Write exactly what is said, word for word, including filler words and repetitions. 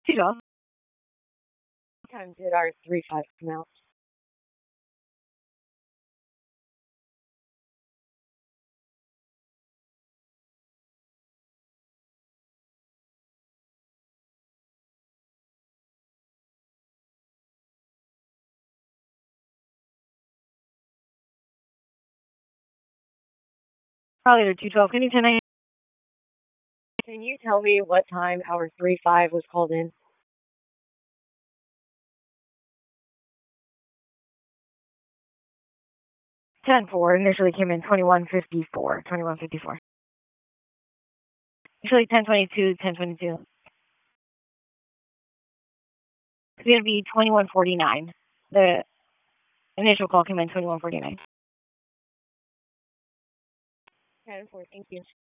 Two dollars. What time did our three five come out? Probably the two twelve. Can you ten ninety? Can you tell me what time our three five was called in? Ten four. Initially came in twenty one fifty four. Twenty one fifty four. Actually, ten twenty two. Ten twenty two. It's gonna be twenty one forty nine. The initial call came in twenty one forty nine. Ten four. Thank you.